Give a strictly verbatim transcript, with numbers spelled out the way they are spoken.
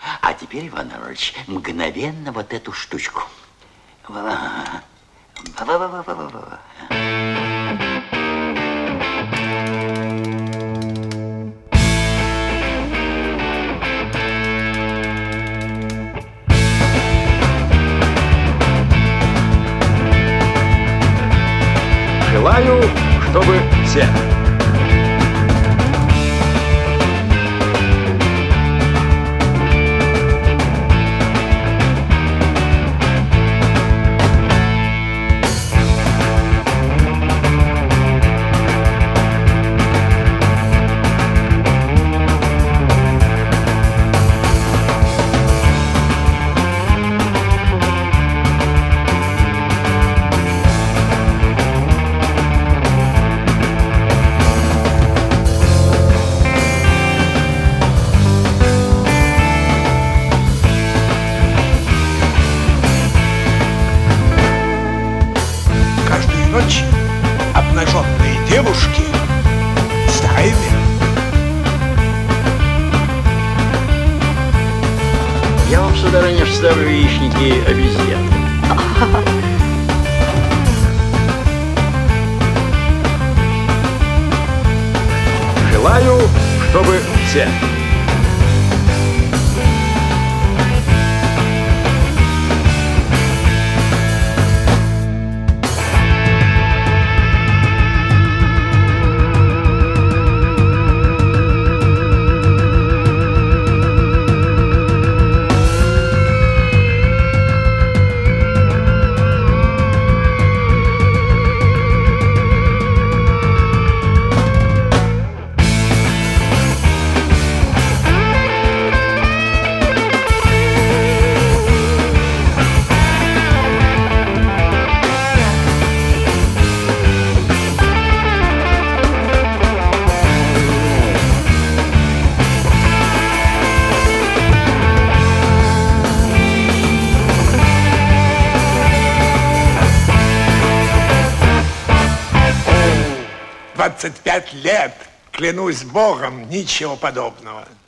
А теперь, Иван Иванович, мгновенно вот эту штучку. Ва-ва-ва-ва-ва-ва. Желаю, чтобы все. Ночь обнаженные девушки стаями. Я вам, сударыня, вставлю яичники обезьян. Желаю, чтобы все. двадцать пять лет, клянусь Богом, ничего подобного.